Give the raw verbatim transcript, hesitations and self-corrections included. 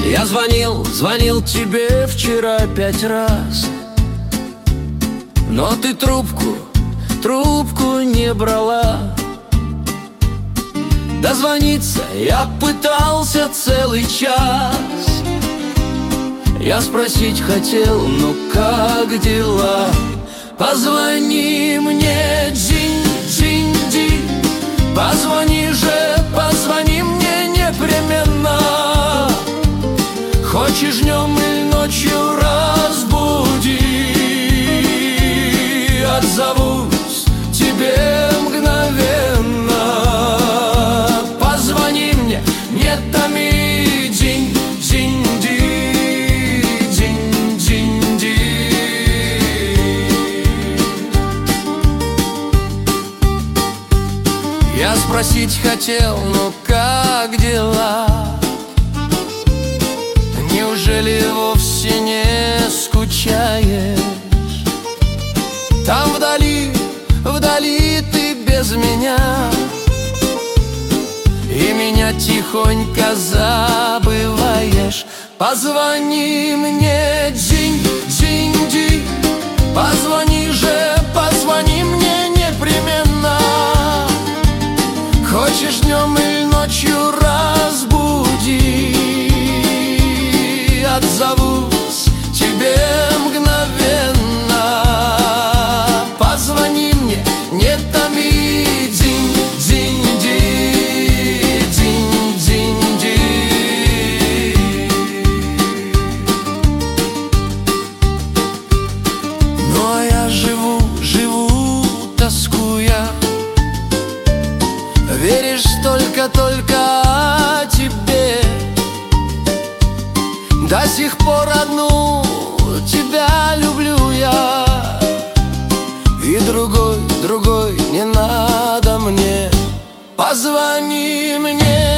Я звонил, звонил тебе вчера пять раз, но ты трубку, трубку не брала. Дозвониться я пытался целый час. Я спросить хотел, ну как дела? Позвони мне, дзинь-дзинь-ди. Позвони же, позвони мне непременно. Хочешь днем или ночью, разбуди. Отзовусь тебе мгновенно. Позвони мне, не томи, дзинь-дзинь-ди, дзинь-дзинь-ди. Я спросить хотел, ну как дела? Неужели вовсе не скучаешь? Там вдали, вдали ты без меня, и меня тихонько забываешь. Позвони мне, дзинь-дзинь-ди. Позвони же, позвони мне непременно. Хочешь днем или ночью, разбуди. Отзовусь тебе мгновенно. Позвони мне, не томи, дзинь-дзинь-ди, дзинь-дзинь-ди. Ну а я живу, живу, тоскуя. Веришь только-только тебе. До сих пор одну тебя люблю я, и другой, другой не надо мне. Позвони мне.